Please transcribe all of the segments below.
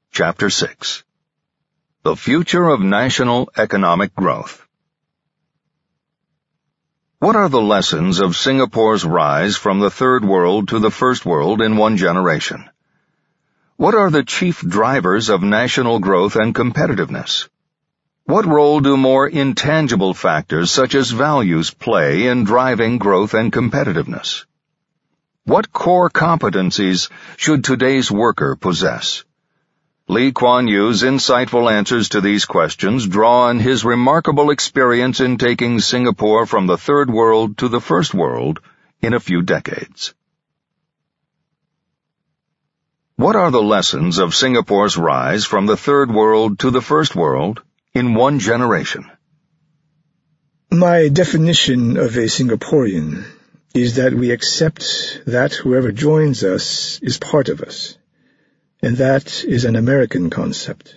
Chapter 6. The Future of National Economic Growth. What are the lessons of Singapore's rise from the third world to the first world in one generation? What are the chief drivers of national growth and competitiveness? What role do more intangible factors such as values play in driving growth and competitiveness? What core competencies should today's worker possess? Lee Kuan Yew's insightful answers to these questions draw on his remarkable experience in taking Singapore from the third world to the first world in a few decades. What are the lessons of Singapore's rise from the third world to the first world in one generation? My definition of a Singaporean is that we accept that whoever joins us is part of us, and that is an American concept.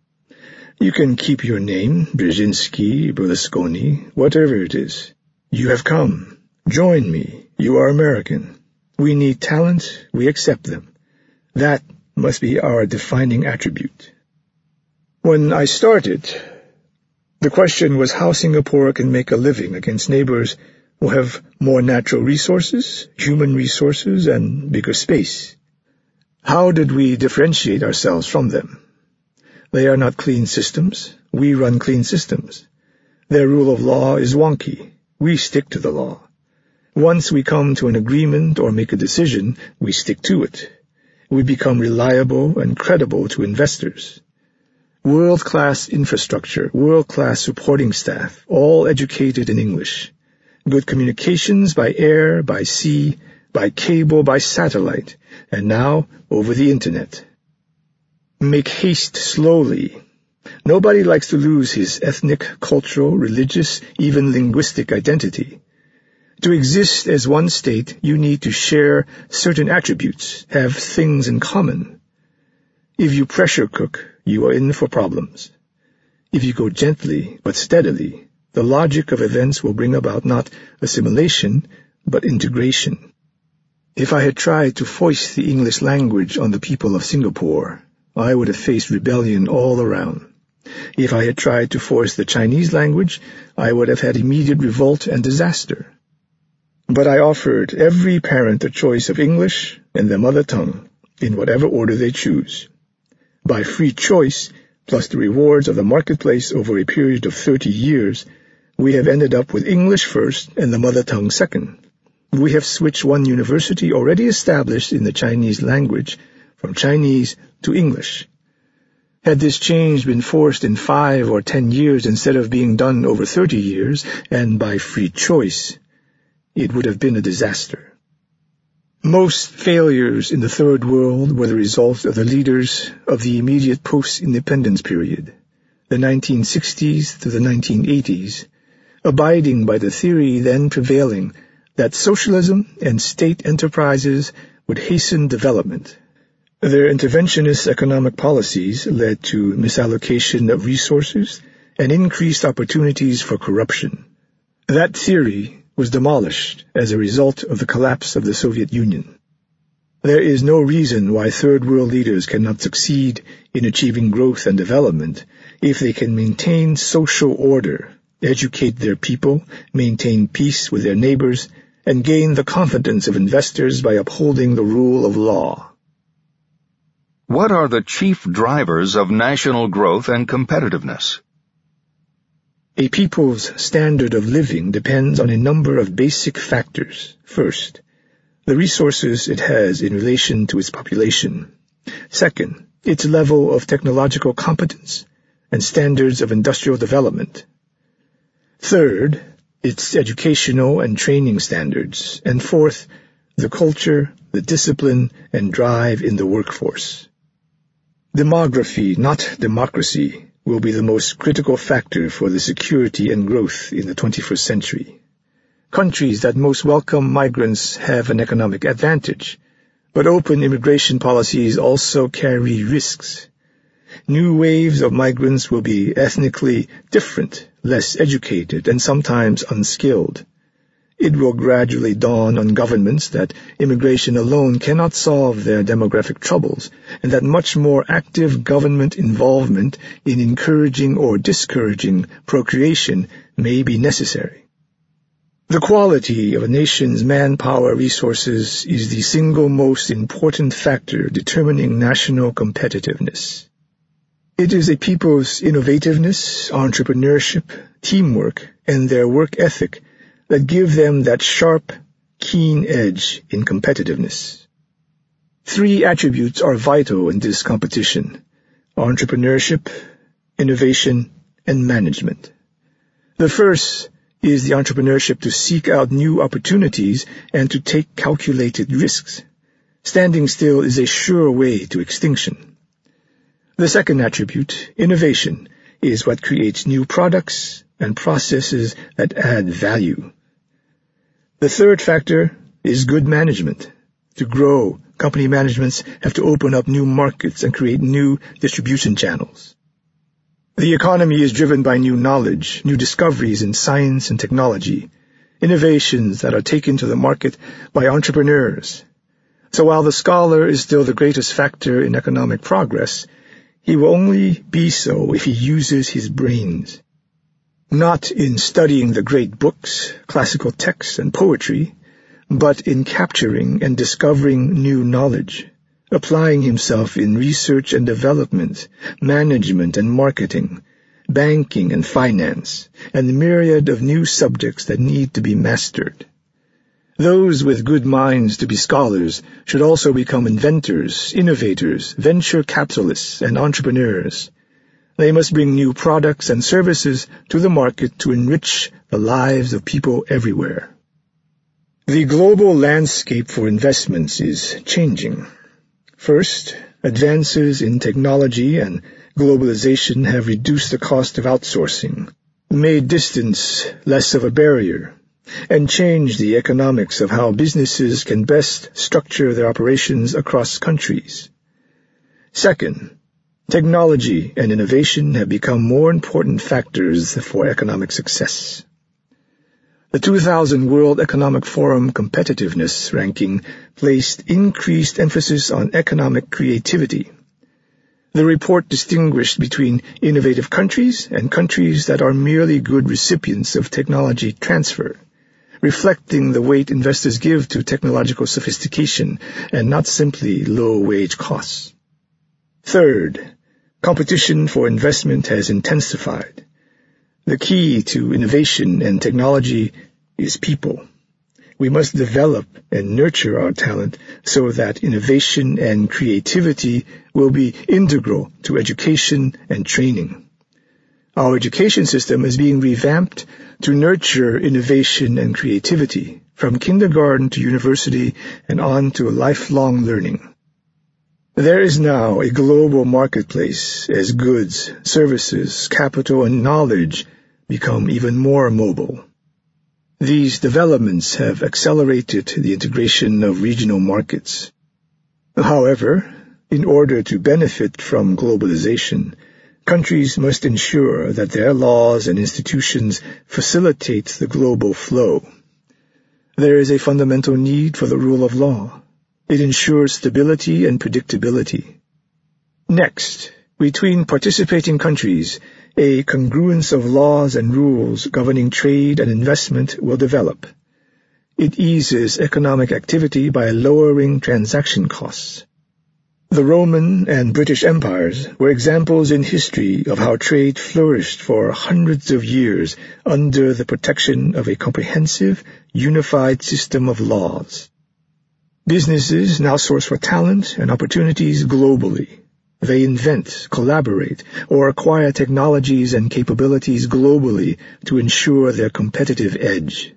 You can keep your name, Brzezinski, Berlusconi, whatever it is. You have come. Join me. You are American. We need talent. We accept them. That must be our defining attribute. When I started, the question was how Singapore can make a living against neighbors who have more natural resources, human resources, and bigger space. How did we differentiate ourselves from them? They are not clean systems. We run clean systems. Their rule of law is wonky. We stick to the law. Once we come to an agreement or make a decision, we stick to it. We become reliable and credible to investors. World-class infrastructure, world-class supporting staff, all educated in English. Good communications by air, by sea, by cable, by satellite, and now over the internet. Make haste slowly. Nobody likes to lose his ethnic, cultural, religious, even linguistic identity. To exist as one state, you need to share certain attributes, have things in common. If you pressure cook, you are in for problems. If you go gently but steadily, the logic of events will bring about not assimilation, but integration. If I had tried to foist the English language on the people of Singapore, I would have faced rebellion all around. If I had tried to force the Chinese language, I would have had immediate revolt and disaster. But I offered every parent a choice of English and their mother tongue, in whatever order they choose. By free choice, plus the rewards of the marketplace over a period of 30 years, we have ended up with English first and the mother tongue second. We have switched one university already established in the Chinese language from Chinese to English. Had this change been forced in 5 or 10 years instead of being done over 30 years, and by free choice, it would have been a disaster. Most failures in the third world were the result of the leaders of the immediate post-independence period, the 1960s to the 1980s, abiding by the theory then prevailing that socialism and state enterprises would hasten development. Their interventionist economic policies led to misallocation of resources and increased opportunities for corruption. That theory was demolished as a result of the collapse of the Soviet Union. There is no reason why third world leaders cannot succeed in achieving growth and development if they can maintain social order, educate their people, maintain peace with their neighbors, and gain the confidence of investors by upholding the rule of law. What are the chief drivers of national growth and competitiveness? A people's standard of living depends on a number of basic factors. First, the resources it has in relation to its population. Second, its level of technological competence and standards of industrial development. Third, its educational and training standards. And fourth, the culture, the discipline, and drive in the workforce. Demography, not democracy, will be the most critical factor for the security and growth in the 21st century. Countries that most welcome migrants have an economic advantage, but open immigration policies also carry risks. New waves of migrants will be ethnically different, less educated, and sometimes unskilled. It will gradually dawn on governments that immigration alone cannot solve their demographic troubles, and that much more active government involvement in encouraging or discouraging procreation may be necessary. The quality of a nation's manpower resources is the single most important factor determining national competitiveness. It is a people's innovativeness, entrepreneurship, teamwork, and their work ethic that give them that sharp, keen edge in competitiveness. 3 attributes are vital in this competition: entrepreneurship, innovation, and management. The first is the entrepreneurship to seek out new opportunities and to take calculated risks. Standing still is a sure way to extinction. The second attribute, innovation, is what creates new products and processes that add value. The third factor is good management. To grow, company managements have to open up new markets and create new distribution channels. The economy is driven by new knowledge, new discoveries in science and technology, innovations that are taken to the market by entrepreneurs. So while the scholar is still the greatest factor in economic progress, he will only be so if he uses his brains. Not in studying the great books, classical texts, and poetry, but in capturing and discovering new knowledge, applying himself in research and development, management and marketing, banking and finance, and the myriad of new subjects that need to be mastered. Those with good minds to be scholars should also become inventors, innovators, venture capitalists, and entrepreneurs. They must bring new products and services to the market to enrich the lives of people everywhere. The global landscape for investments is changing. First, advances in technology and globalization have reduced the cost of outsourcing, made distance less of a barrier, and changed the economics of how businesses can best structure their operations across countries. Second, technology and innovation have become more important factors for economic success. The 2000 World Economic Forum Competitiveness Ranking placed increased emphasis on economic creativity. The report distinguished between innovative countries and countries that are merely good recipients of technology transfer, reflecting the weight investors give to technological sophistication and not simply low-wage costs. Third, competition for investment has intensified. The key to innovation and technology is people. We must develop and nurture our talent so that innovation and creativity will be integral to education and training. Our education system is being revamped to nurture innovation and creativity from kindergarten to university and on to lifelong learning. There is now a global marketplace as goods, services, capital, and knowledge become even more mobile. These developments have accelerated the integration of regional markets. However, in order to benefit from globalization, countries must ensure that their laws and institutions facilitate the global flow. There is a fundamental need for the rule of law. It ensures stability and predictability. Next, between participating countries, a congruence of laws and rules governing trade and investment will develop. It eases economic activity by lowering transaction costs. The Roman and British empires were examples in history of how trade flourished for hundreds of years under the protection of a comprehensive, unified system of laws. Businesses now source for talent and opportunities globally. They invent, collaborate, or acquire technologies and capabilities globally to ensure their competitive edge.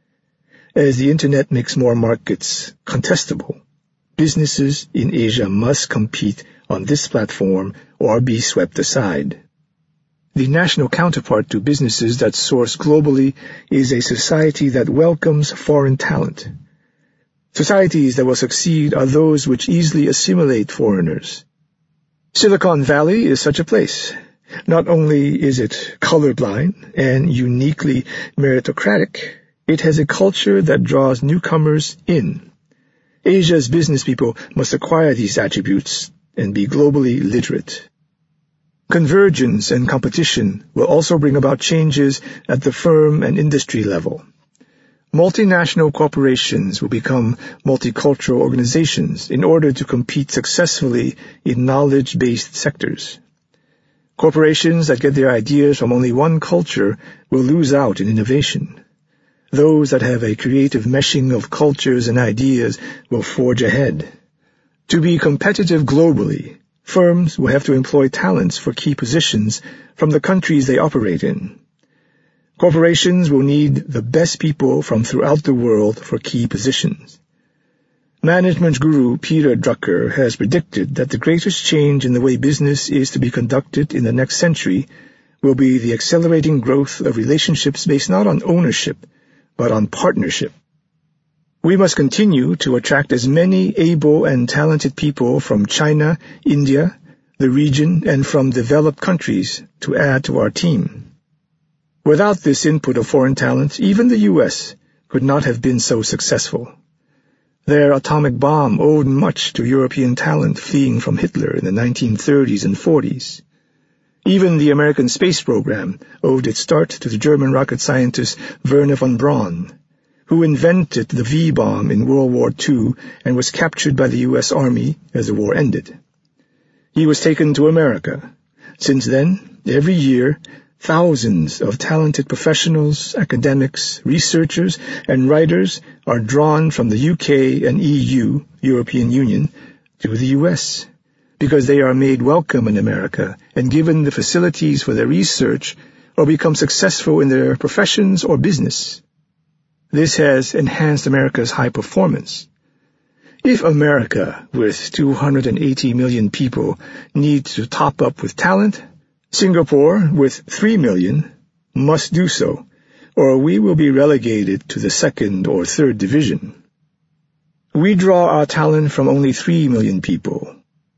As the Internet makes more markets contestable, businesses in Asia must compete on this platform or be swept aside. The national counterpart to businesses that source globally is a society that welcomes foreign talent. Societies that will succeed are those which easily assimilate foreigners. Silicon Valley is such a place. Not only is it colorblind and uniquely meritocratic, It has a culture that draws newcomers in. Asia's business people must acquire these attributes and be globally literate. Convergence and competition will also bring about changes at the firm and industry level. Multinational corporations will become multicultural organizations in order to compete successfully in knowledge-based sectors. Corporations that get their ideas from only one culture will lose out in innovation. Those that have a creative meshing of cultures and ideas will forge ahead. To be competitive globally, firms will have to employ talents for key positions from the countries they operate in. Corporations will need the best people from throughout the world for key positions. Management guru Peter Drucker has predicted that the greatest change in the way business is to be conducted in the next century will be the accelerating growth of relationships based not on ownership, but on partnership. We must continue to attract as many able and talented people from China, India, the region, and from developed countries to add to our team. Without this input of foreign talent, even the U.S. could not have been so successful. Their atomic bomb owed much to European talent fleeing from Hitler in the 1930s and 40s. Even the American space program owed its start to the German rocket scientist Wernher von Braun, who invented the V-bomb in World War II and was captured by the U.S. Army as the war ended. He was taken to America. Since then, every year, thousands of talented professionals, academics, researchers, and writers are drawn from the UK and EU, European Union, to the US, because they are made welcome in America and given the facilities for their research or become successful in their professions or business. This has enhanced America's high performance. If America, with 280 million people, needs to top up with talent, Singapore, with 3 million, must do so, or we will be relegated to the second or third division. We draw our talent from only 3 million people.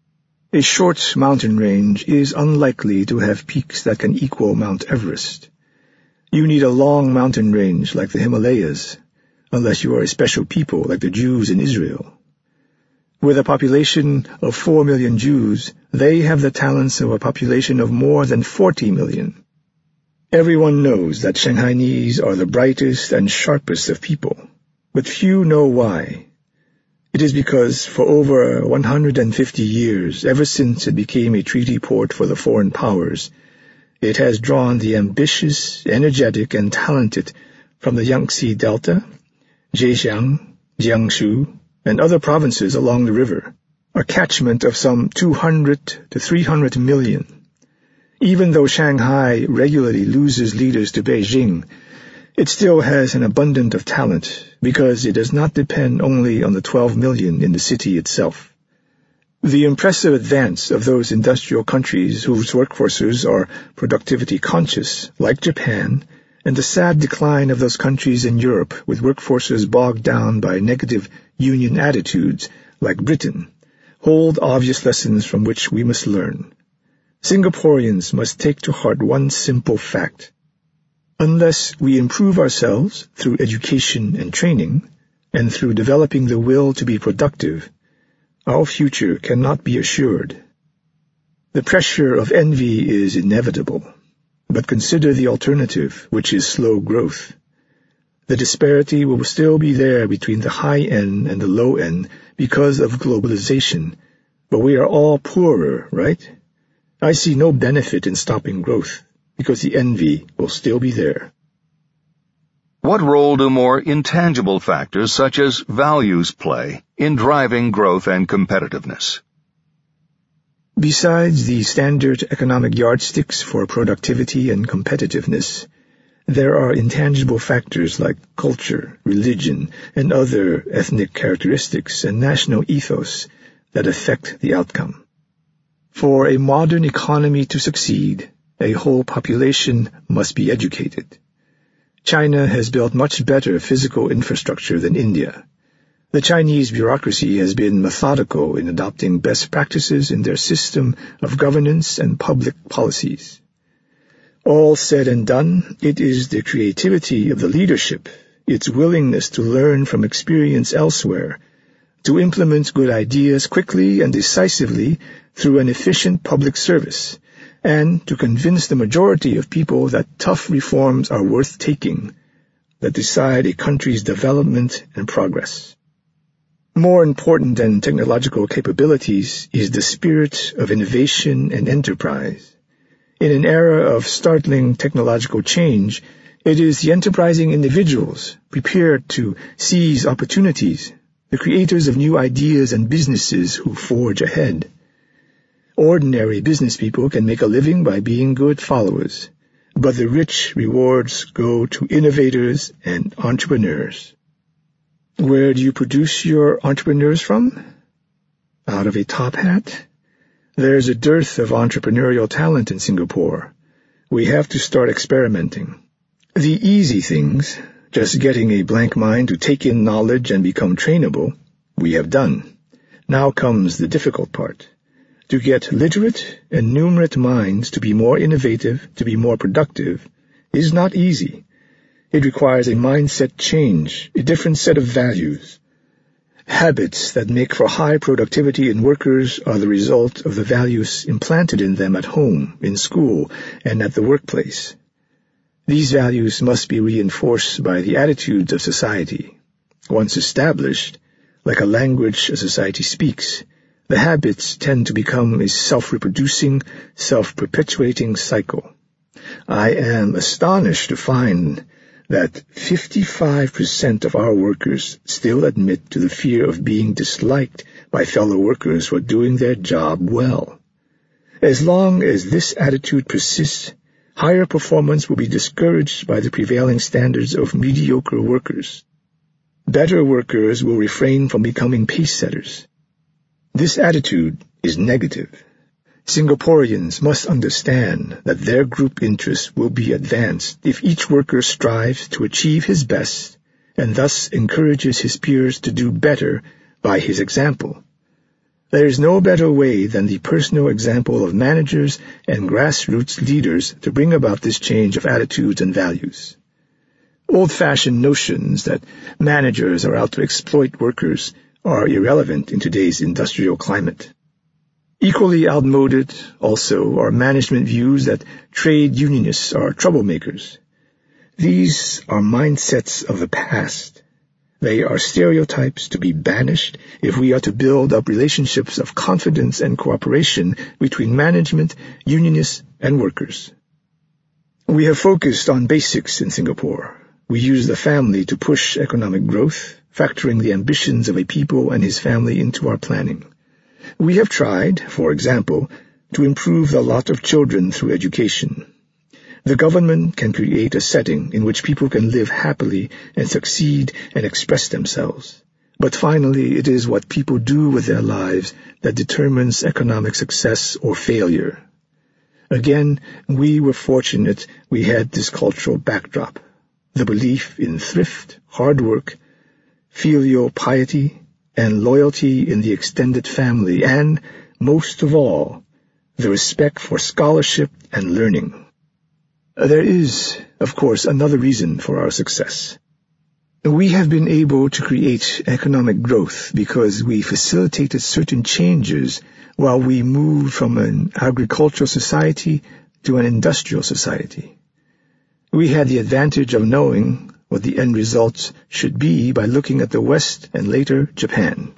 A short mountain range is unlikely to have peaks that can equal Mount Everest. You need a long mountain range like the Himalayas, unless you are a special people like the Jews in Israel. With a population of 4 million Jews, they have the talents of a population of more than 40 million. Everyone knows that Shanghainese are the brightest and sharpest of people, but few know why. It is because for over 150 years, ever since it became a treaty port for the foreign powers, it has drawn the ambitious, energetic, and talented from the Yangtze Delta, Zhejiang, Jiangsu, and other provinces along the river, a catchment of some 200 to 300 million. Even though Shanghai regularly loses leaders to Beijing, it still has an abundance of talent because it does not depend only on the 12 million in the city itself. The impressive advance of those industrial countries whose workforces are productivity conscious, like Japan, and the sad decline of those countries in Europe with workforces bogged down by negative union attitudes, like Britain, hold obvious lessons from which we must learn. Singaporeans must take to heart one simple fact. Unless we improve ourselves through education and training, and through developing the will to be productive, our future cannot be assured. The pressure of envy is inevitable, but consider the alternative, which is slow growth. The disparity will still be there between the high end and the low end because of globalization, but we are all poorer, right? I see no benefit in stopping growth, because the envy will still be there. What role do more intangible factors such as values play in driving growth and competitiveness? Besides the standard economic yardsticks for productivity and competitiveness, there are intangible factors like culture, religion, and other ethnic characteristics and national ethos that affect the outcome. For a modern economy to succeed, a whole population must be educated. China has built much better physical infrastructure than India. The Chinese bureaucracy has been methodical in adopting best practices in their system of governance and public policies. All said and done, it is the creativity of the leadership, its willingness to learn from experience elsewhere, to implement good ideas quickly and decisively through an efficient public service, and to convince the majority of people that tough reforms are worth taking, that decide a country's development and progress. More important than technological capabilities is the spirit of innovation and enterprise. In an era of startling technological change, it is the enterprising individuals prepared to seize opportunities, the creators of new ideas and businesses who forge ahead. Ordinary business people can make a living by being good followers, but the rich rewards go to innovators and entrepreneurs. Where do you produce your entrepreneurs from? Out of a top hat? There's a dearth of entrepreneurial talent in Singapore. We have to start experimenting. The easy things, just getting a blank mind to take in knowledge and become trainable, we have done. Now comes the difficult part. To get literate and numerate minds to be more innovative, to be more productive, is not easy. It requires a mindset change, a different set of values. Habits that make for high productivity in workers are the result of the values implanted in them at home, in school, and at the workplace. These values must be reinforced by the attitudes of society. Once established, like a language a society speaks, the habits tend to become a self-reproducing, self-perpetuating cycle. I am astonished to find that 55% of our workers still admit to the fear of being disliked by fellow workers who are doing their job well. As long as this attitude persists, higher performance will be discouraged by the prevailing standards of mediocre workers. Better workers will refrain from becoming pace-setters. This attitude is negative. Singaporeans must understand that their group interests will be advanced if each worker strives to achieve his best and thus encourages his peers to do better by his example. There is no better way than the personal example of managers and grassroots leaders to bring about this change of attitudes and values. Old-fashioned notions that managers are out to exploit workers are irrelevant in today's industrial climate. Equally outmoded, also, are management views that trade unionists are troublemakers. These are mindsets of the past. They are stereotypes to be banished if we are to build up relationships of confidence and cooperation between management, unionists, and workers. We have focused on basics in Singapore. We use the family to push economic growth, factoring the ambitions of a people and his family into our planning. We have tried, for example, to improve the lot of children through education. The government can create a setting in which people can live happily and succeed and express themselves. But finally, it is what people do with their lives that determines economic success or failure. Again, we were fortunate we had this cultural backdrop, the belief in thrift, hard work, filial piety, and loyalty in the extended family, and, most of all, the respect for scholarship and learning. There is, of course, another reason for our success. We have been able to create economic growth because we facilitated certain changes while we moved from an agricultural society to an industrial society. We had the advantage of knowing what the end results should be by looking at the West and later Japan.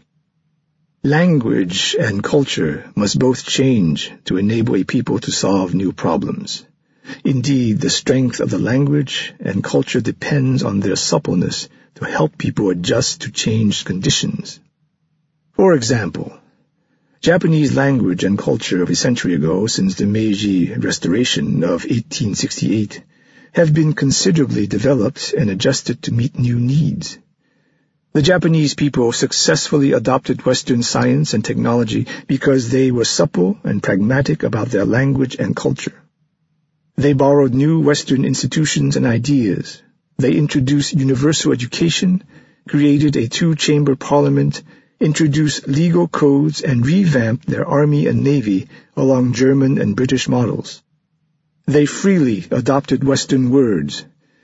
Language and culture must both change to enable a people to solve new problems. Indeed, the strength of the language and culture depends on their suppleness to help people adjust to changed conditions. For example, Japanese language and culture of a century ago, since the Meiji Restoration of 1868, have been considerably developed and adjusted to meet new needs. The Japanese people successfully adopted Western science and technology because they were supple and pragmatic about their language and culture. They borrowed new Western institutions and ideas. They introduced universal education, created a two-chamber parliament, introduced legal codes, and revamped their army and navy along German and British models. They freely adopted Western words,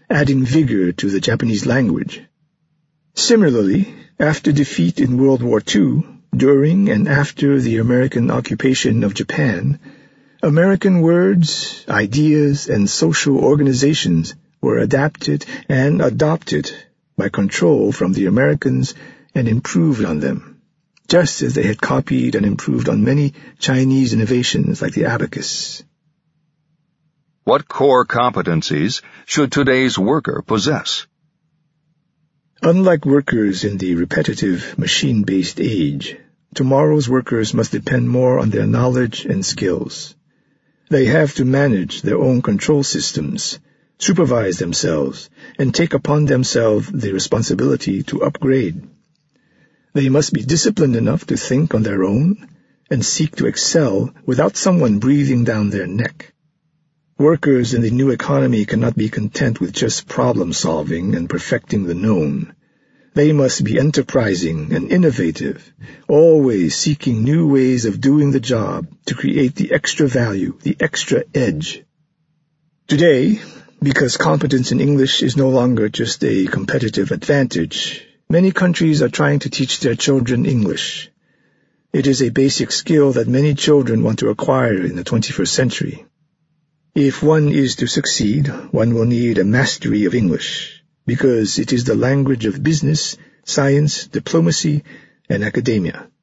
adding vigor to the Japanese language. Similarly, after defeat in World War II, during and after the American occupation of Japan, American words, ideas, and social organizations were adapted and adopted by control from the Americans and improved on them, just as they had copied and improved on many Chinese innovations like the abacus. What core competencies should today's worker possess? Unlike workers in the repetitive, machine-based age, tomorrow's workers must depend more on their knowledge and skills. They have to manage their own control systems, supervise themselves, and take upon themselves the responsibility to upgrade. They must be disciplined enough to think on their own and seek to excel without someone breathing down their neck. Workers in the new economy cannot be content with just problem-solving and perfecting the known. They must be enterprising and innovative, always seeking new ways of doing the job to create the extra value, the extra edge. Today, because competence in English is no longer just a competitive advantage, many countries are trying to teach their children English. It is a basic skill that many children want to acquire in the 21st century. If one is to succeed, one will need a mastery of English, because it is the language of business, science, diplomacy, and academia.